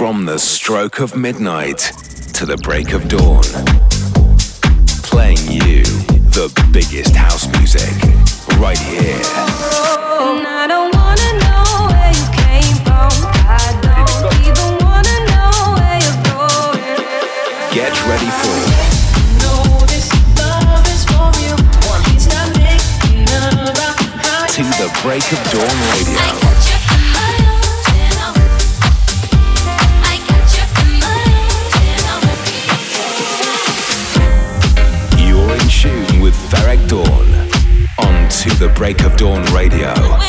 From the stroke of midnight to the break of dawn, playing you the biggest house music right here. And I don't wanna know where you came from. I don't even wanna know where you're going. Get ready for To the Break of Dawn Radio. With Ferreck Dawn on To the Break of Dawn Radio.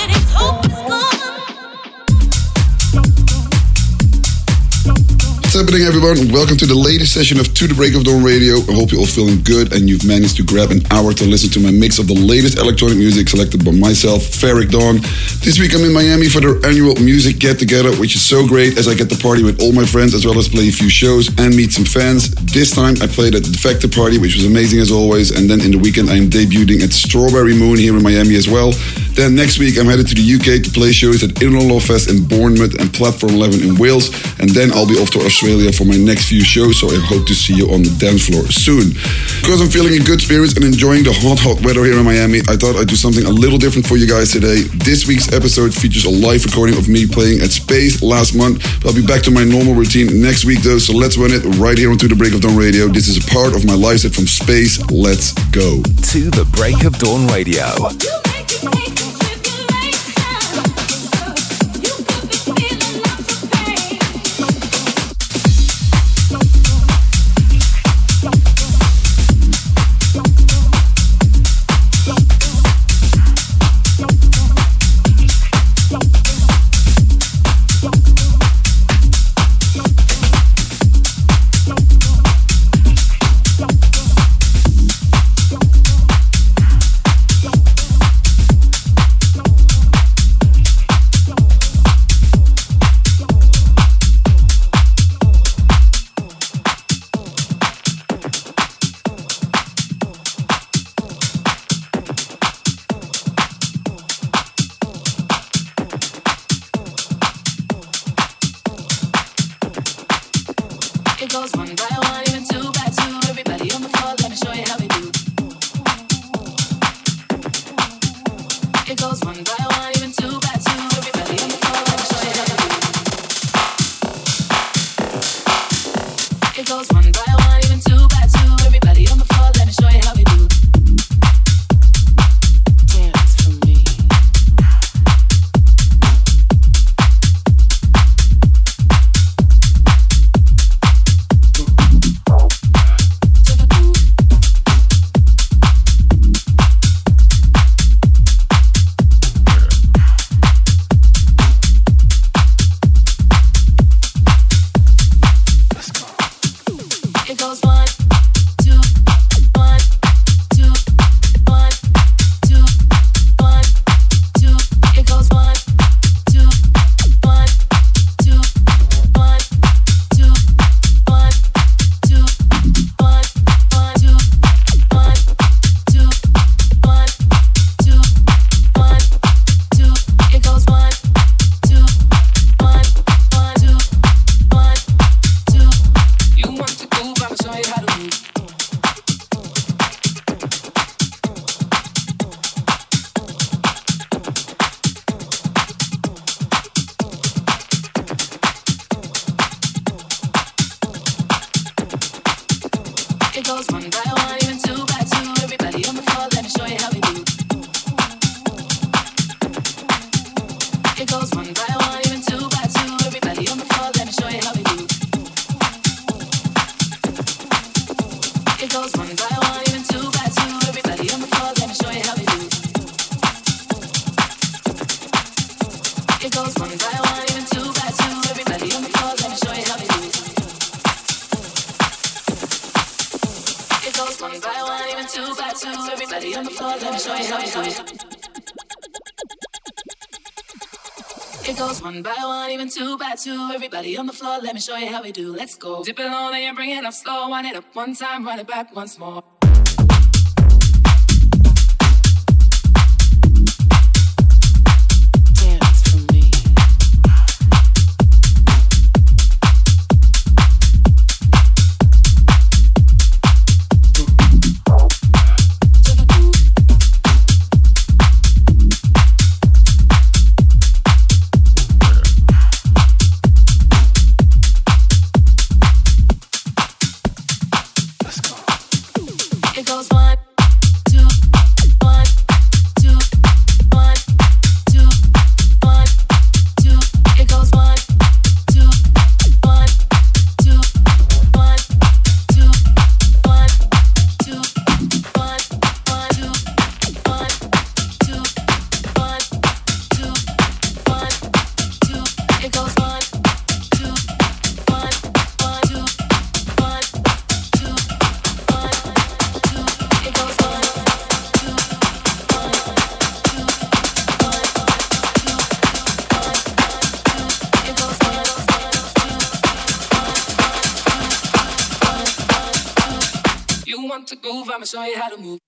What's happening, everyone? Welcome to the latest session of To the Break of Dawn Radio. I hope you're all feeling good and you've managed to grab an hour to listen to my mix of the latest electronic music selected by myself, Ferreck Dawn. This week I'm in Miami for their annual music get-together, which is so great as I get to party with all my friends as well as play a few shows and meet some fans. This time I played at the Defected Party, which was amazing as always, and then in the weekend I am debuting at Strawberry Moon here in Miami as well. Then next week I'm headed to the UK to play shows at Inland Law Fest in Bournemouth and Platform 11 in Wales, and then I'll be off to Australia for my next few shows, so I hope to see you on the dance floor soon. Because I'm feeling in good spirits and enjoying the hot weather here in Miami, I thought I'd do something a little different for you guys today. This week's episode features a live recording of me playing at Space last month. I'll be back to my normal routine next week though, so let's run it right here on To the Break of Dawn Radio. This is a part of my live set from Space. Let's go. To the Break of Dawn Radio. It goes one by one, even two by two. Everybody on the floor, let me show you how we do. Let's go. Dip it low, then you bring it up slow. Wind it up one time, run it back once more. want to groove, I'ma show you how to move.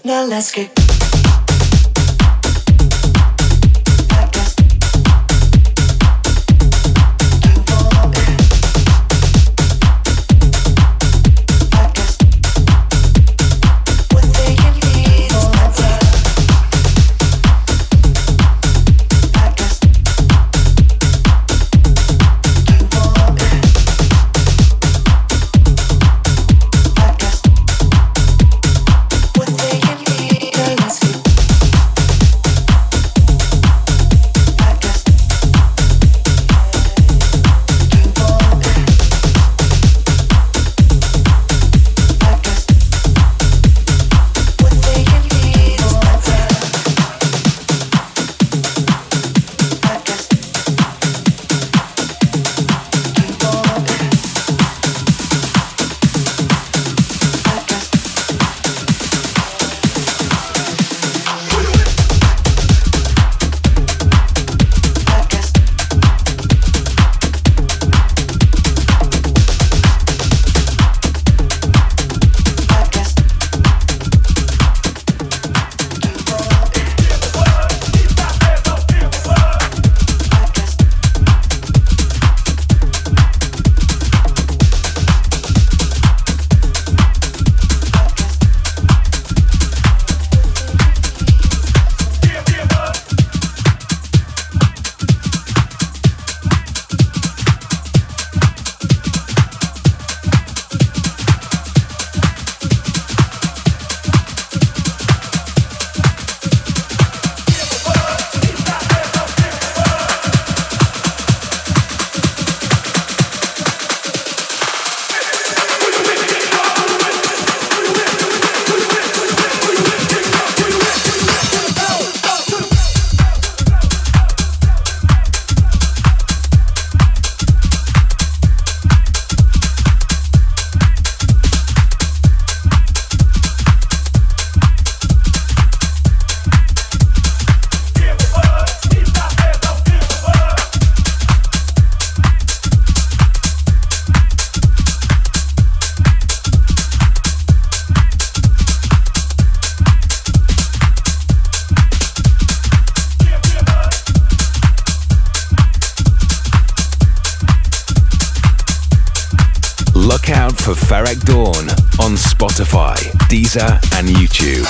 Now let's get For Ferreck Dawn on Spotify, Deezer, and YouTube.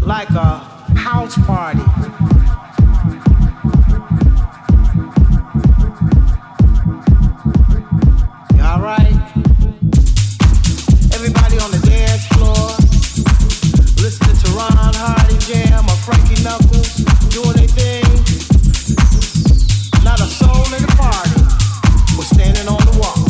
like a house party. All right? Everybody on the dance floor, listening to Ron Hardy Jam or Frankie Knuckles, doing their thing. Not a soul in the party was standing on the wall.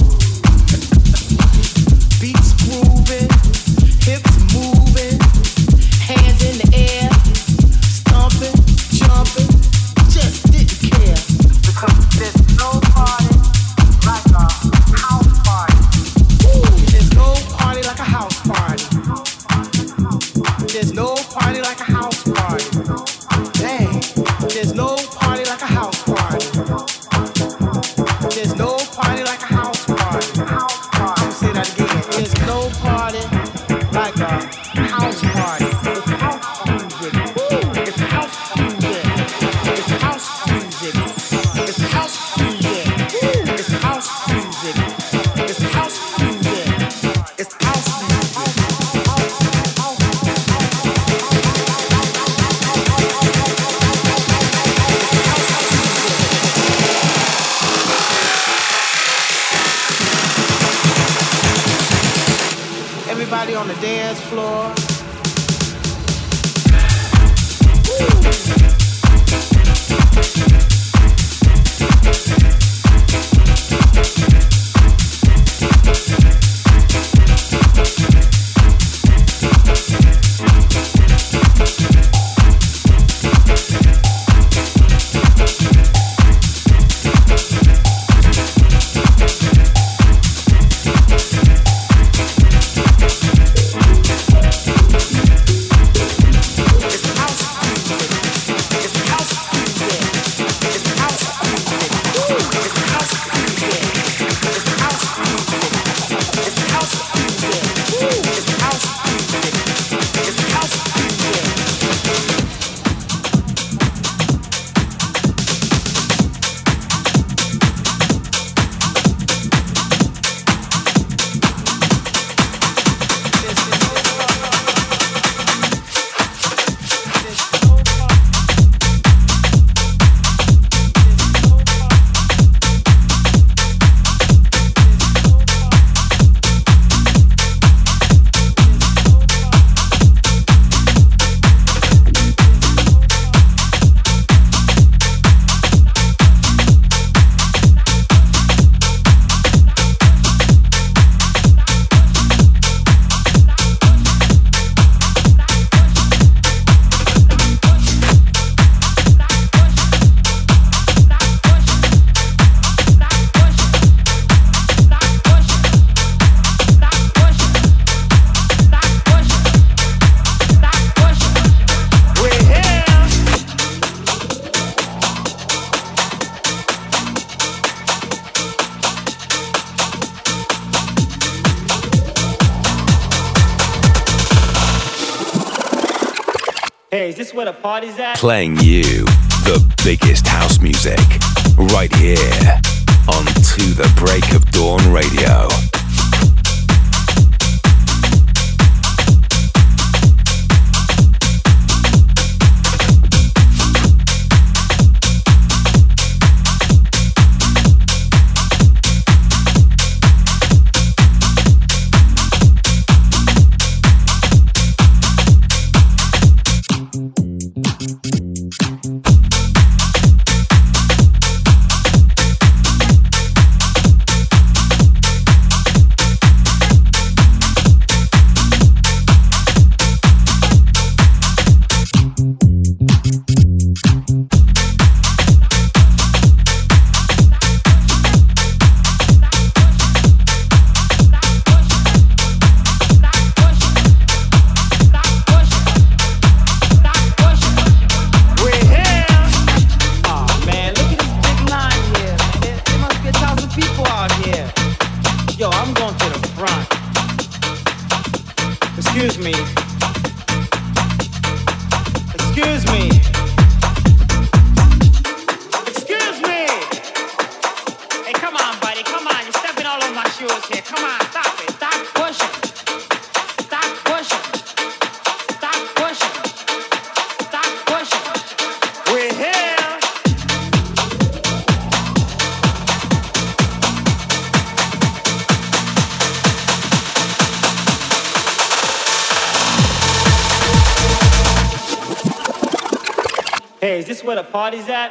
Beats grooving, hips moving, hands in the air, stomping, jumping, just didn't care. Because there's no party like a house party. There's no party like a house party. There's no party like a house party. Dang, there's no party like a house party. There's no party like a house party. I'm gonna say that again. There's no party like a house party. It's house music. It's house music. It's house music. It's house music. It's house music. It's house music. It's house Everybody on the dance floor. Hey, is this where the party's at? Playing you the biggest house music right here on To The Break of Dawn Radio. Hey, is this where the party's at?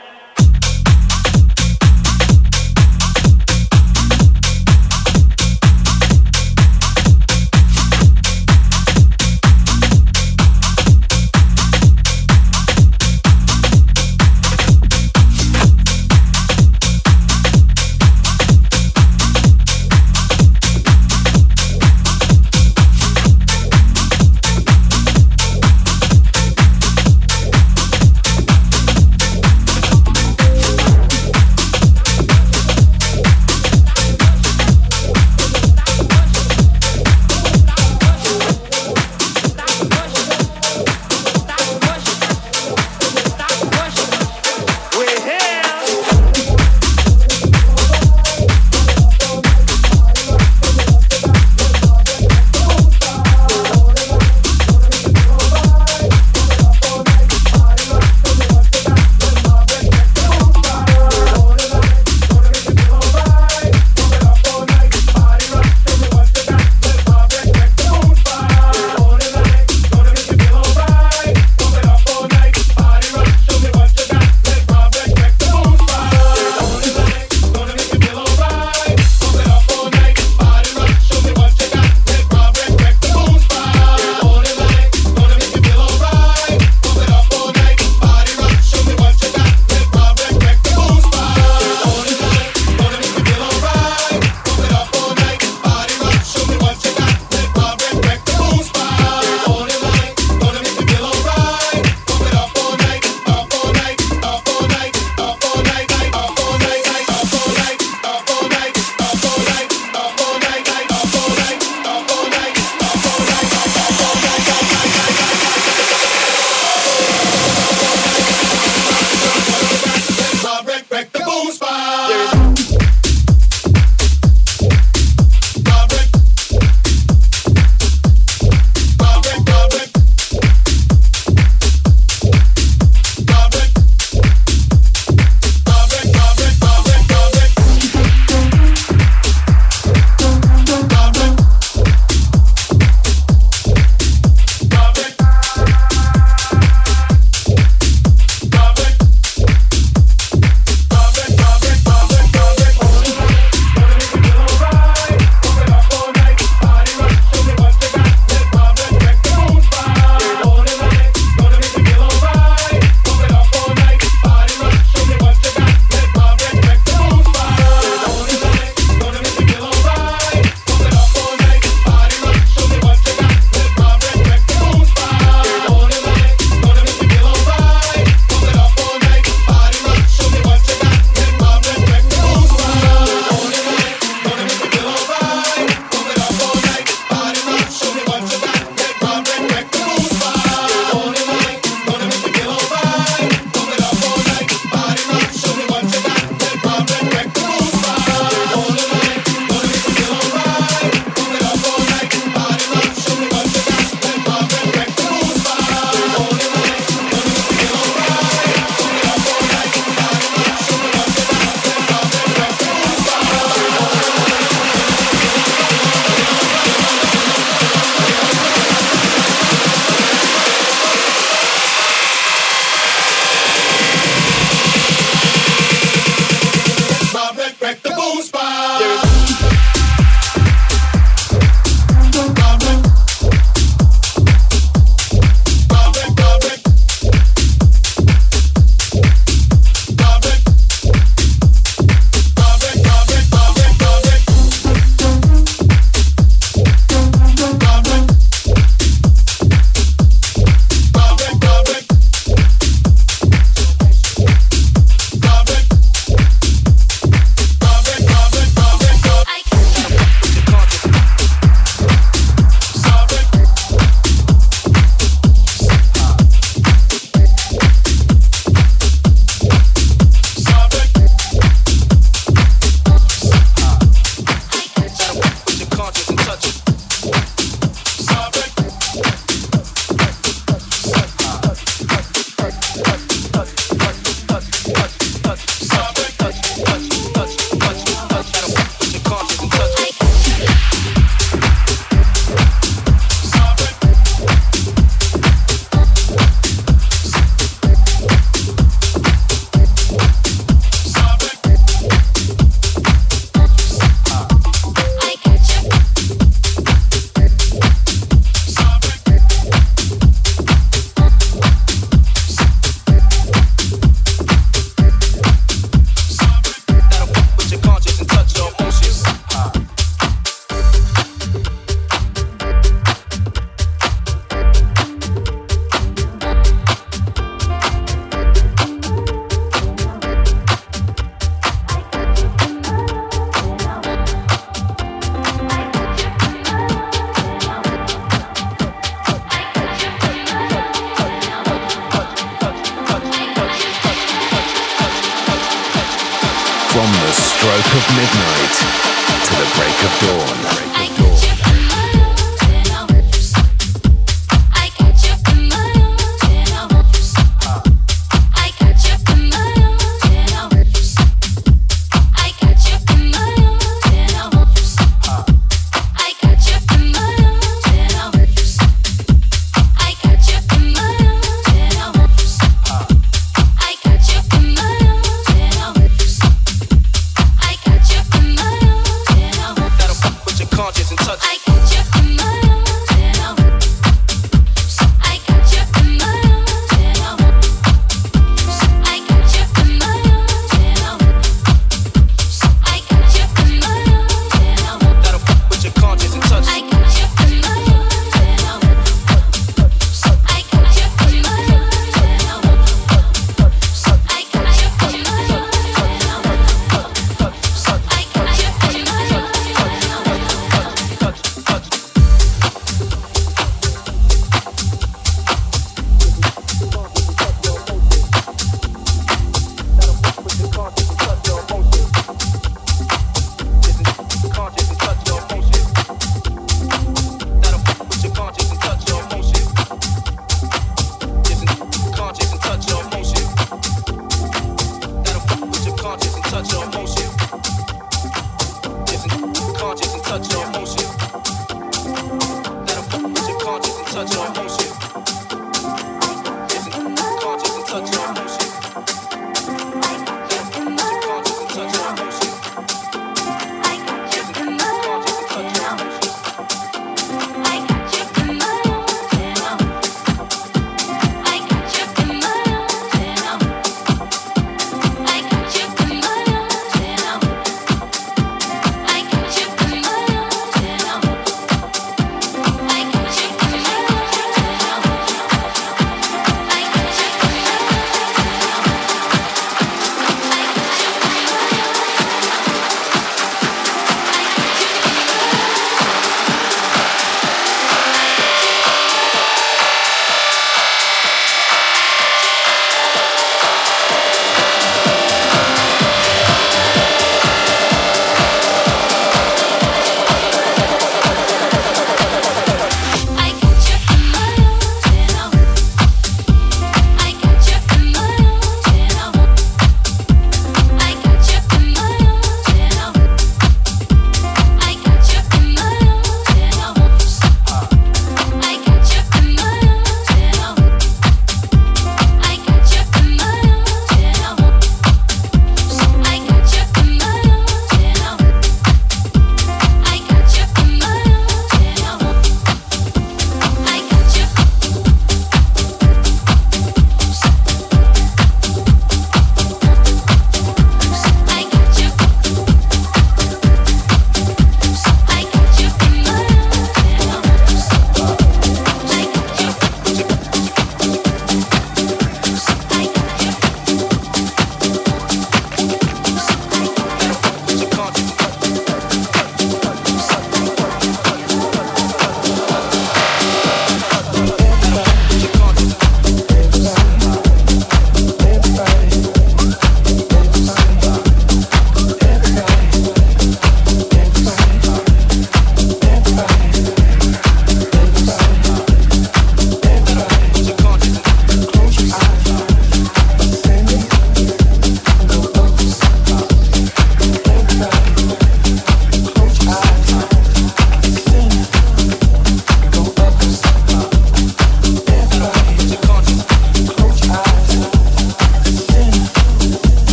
stroke of midnight to the break of dawn.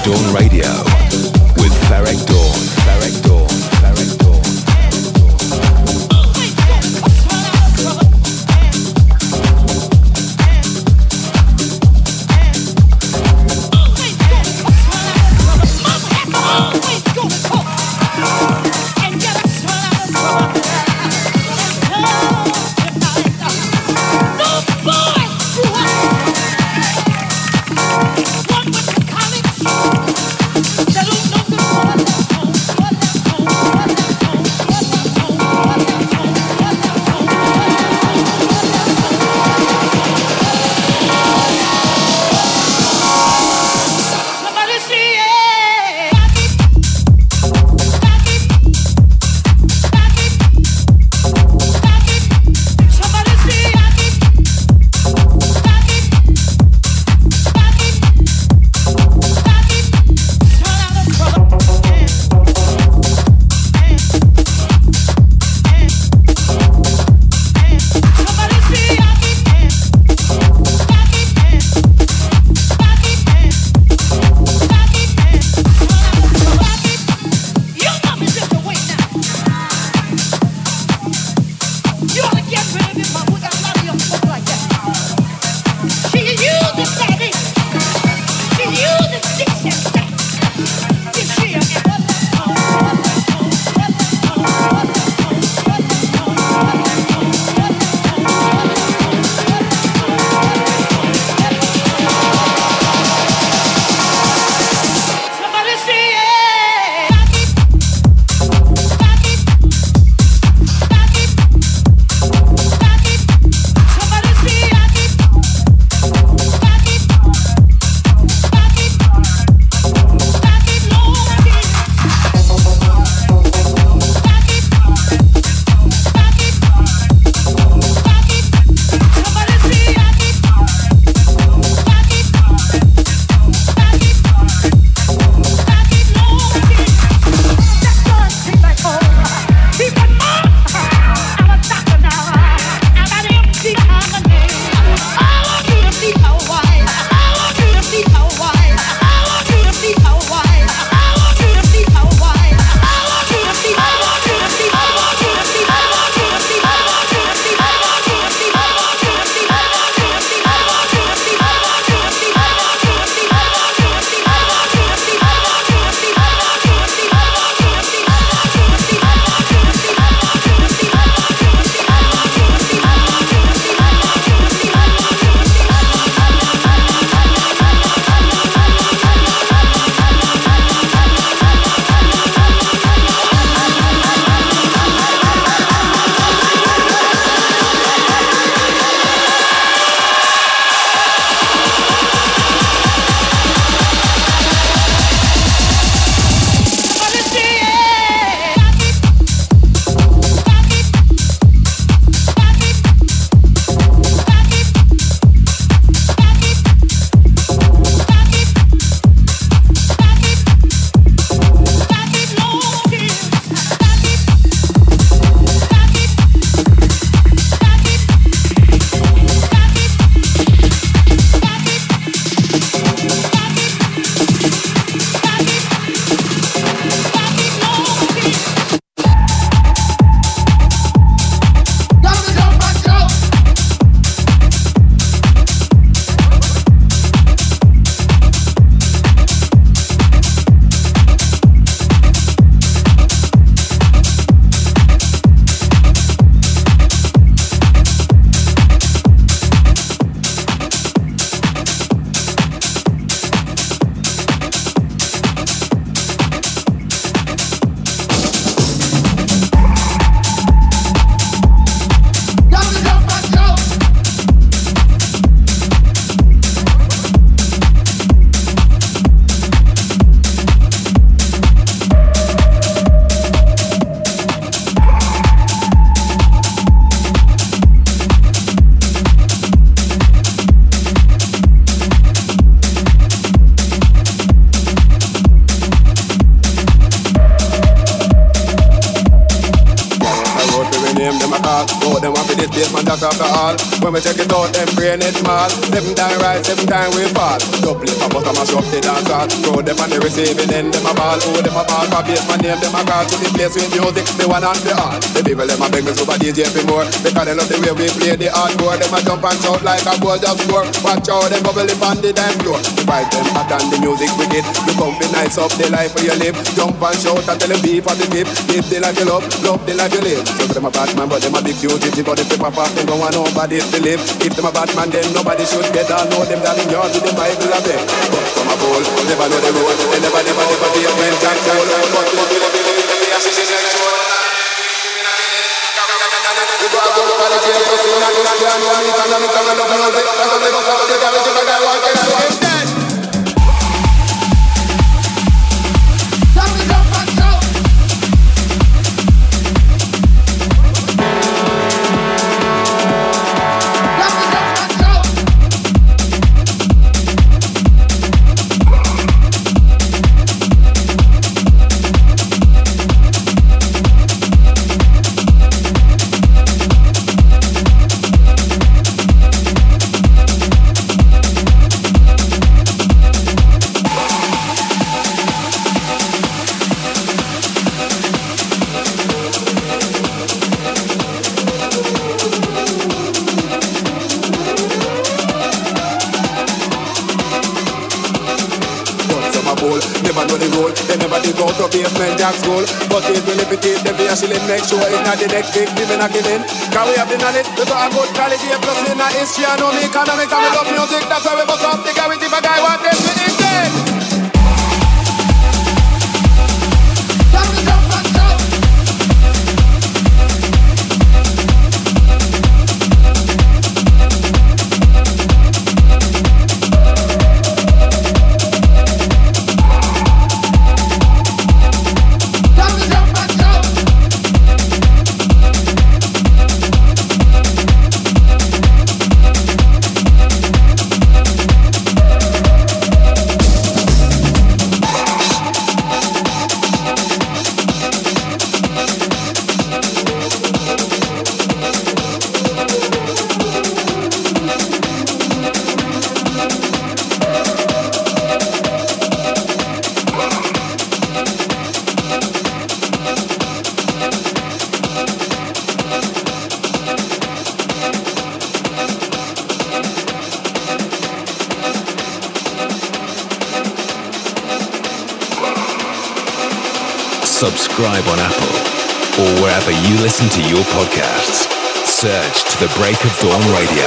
Dawn Radio with Ferreck Dawn. Ferreck Dawn. Ferreck Dawn. One with the college. name them a call. Oh, them want to this place, man, that's after all. When we check it out, them brain it small. 7 times rise, 7 times we fall. Double it, but I mash up the dance hall. Throw them on the receiving end, them a ball. Oh, them a ball, for base, my name them a call. To the place with music, the one and the all. The people them a beg me super DJ for more. Because they love the way we play the hardcore. Them a jump and shout like a goal just score. Watch out, them bubble up on the dance floor. The vibe them hot and the music wicked. You come be nice up the life for your live. Jump and shout and tell them be positive. Live the life you love the life you live. So them a bad man, but them a big fugitive. But if they pop off, they don't want nobody to live. If them a bad man, then nobody should get down. Know them darling yards with the Bible of them. But from a bowl, never know the road. They never be a friend, Jack Cole. But they will be sexual. You go out for the jail, so you know this plan. You meet and you come and love music. That's what they go for the garage. If I got one, then I want that. School, but it will repeat them be a shilling. Make sure it's not the next big women are killing. Can we have the knowledge? We got a good quality plus in our history and on the economic and we love music. That's why we bust up the guarantee if a guy want them to eat it. Subscribe on Apple or wherever you listen to your podcasts. Search To The Break of Dawn Radio.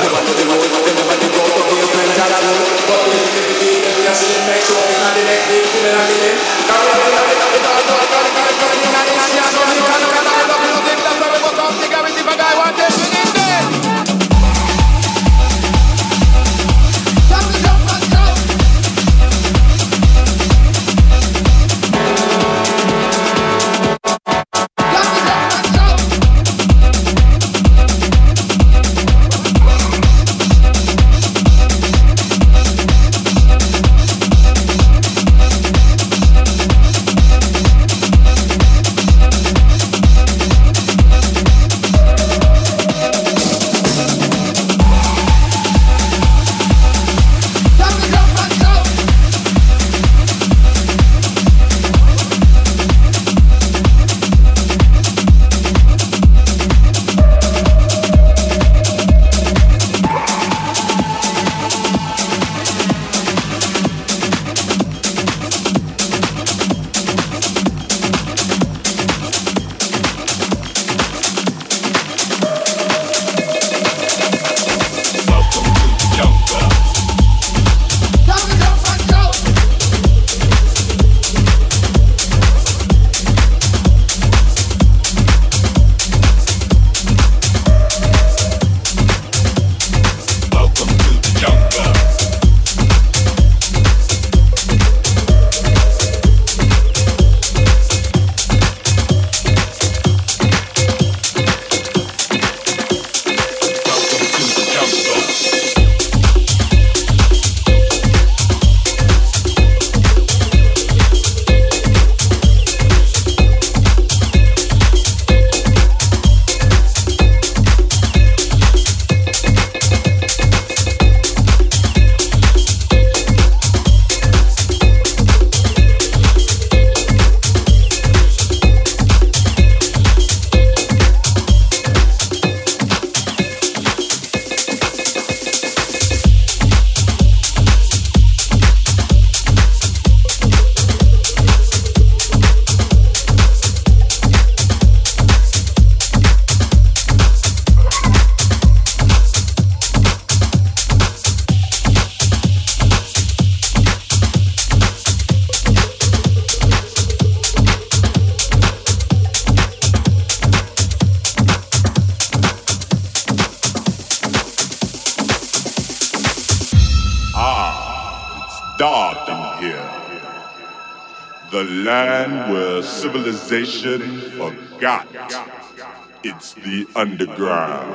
The land where civilization forgot. It's the underground.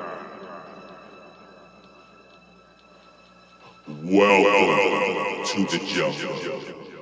Welcome to the jungle.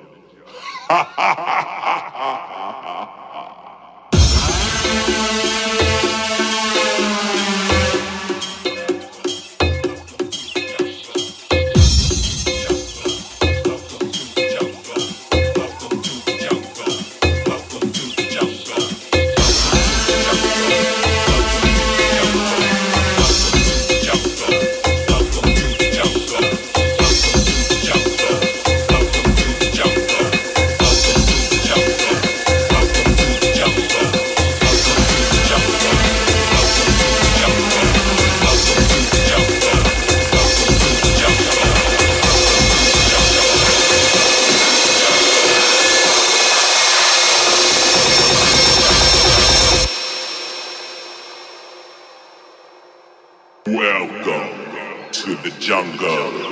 Welcome to the jungle.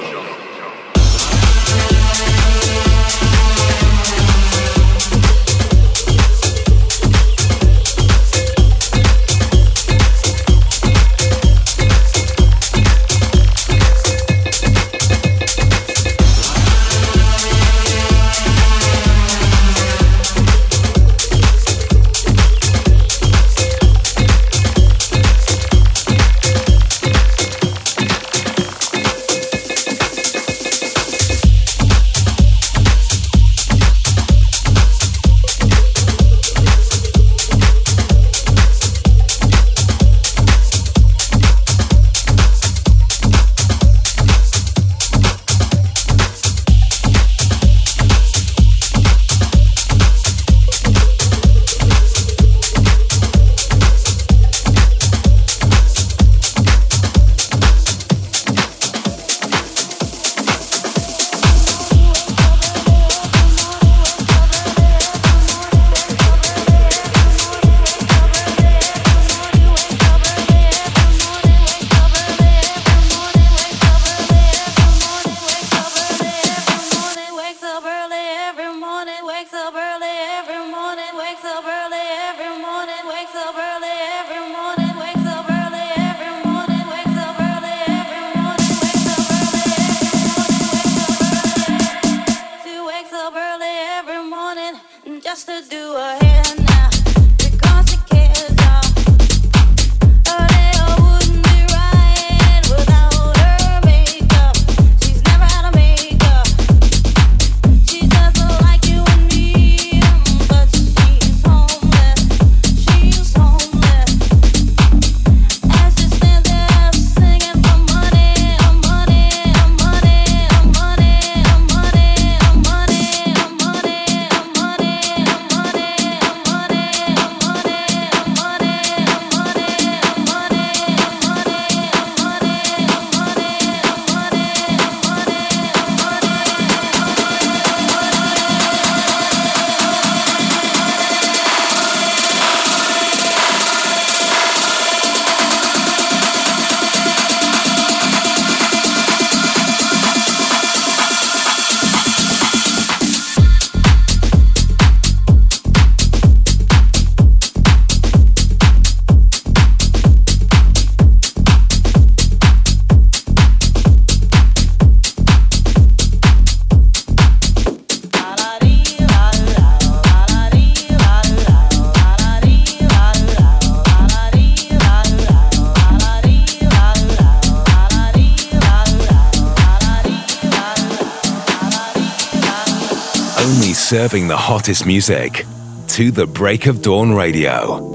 Serving the hottest music to the Break of Dawn Radio.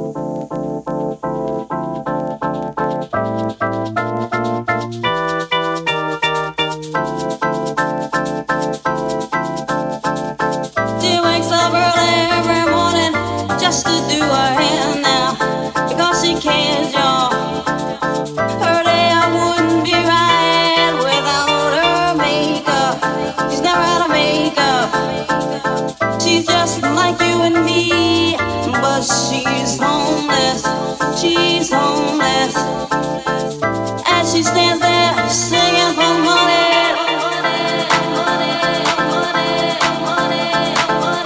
She's homeless, as she stands there singing for money.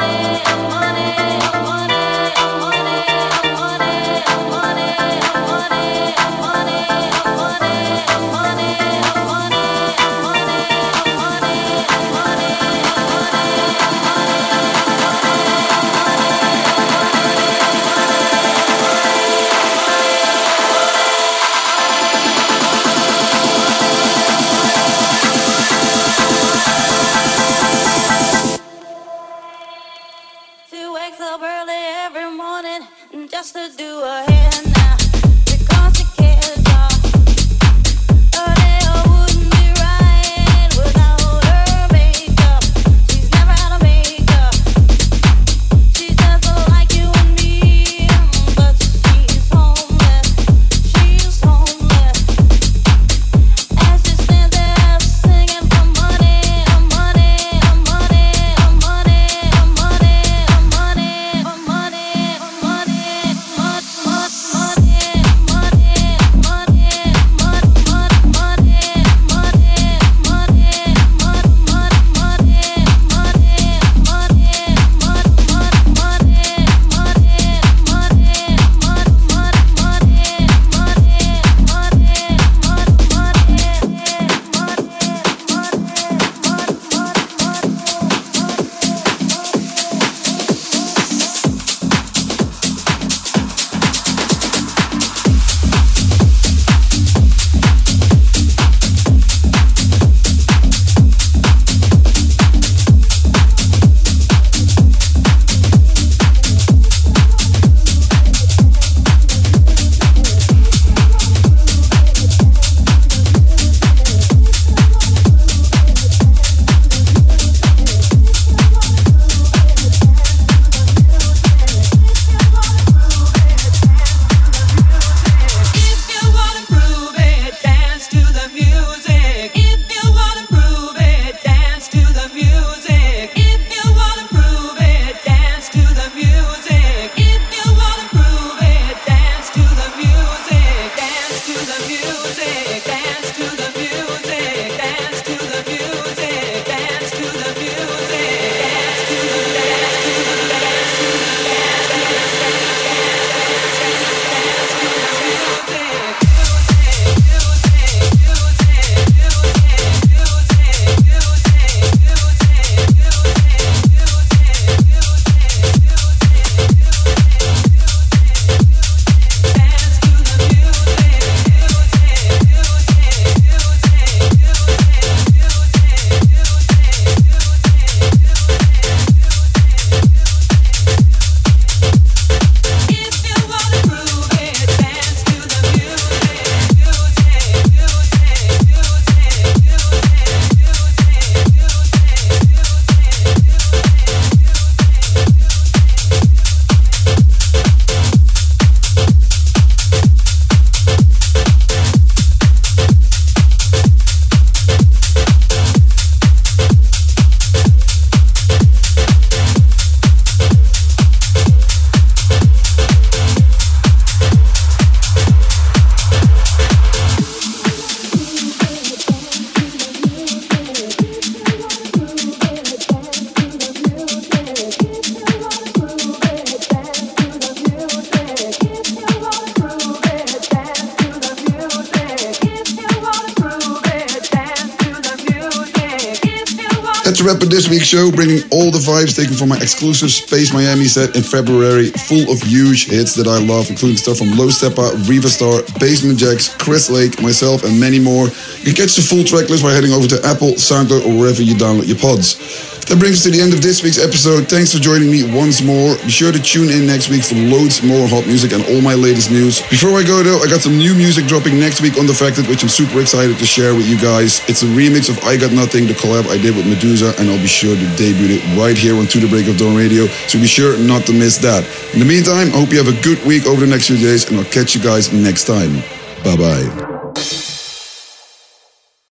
a wrap of this week's show, bringing all the vibes taken from my exclusive Space Miami set in February, full of huge hits that I love, including stuff from Low Steppa, Riva Starr, Basement Jaxx, Chris Lake, myself, and many more. You can catch the full track list by heading over to Apple, SoundCloud, or wherever you download your pods. That brings us to the end of this week's episode. Thanks for joining me once more. Be sure to tune in next week for loads more hot music and all my latest news. Before I go though, I got some new music dropping next week on Defected, which I'm super excited to share with you guys. It's a remix of I Got Nothing, the collab I did with Medusa, and I'll be sure to debut it right here on To The Break of Dawn Radio, so be sure not to miss that. In the meantime, I hope you have a good week over the next few days, and I'll catch you guys next time. Bye-bye.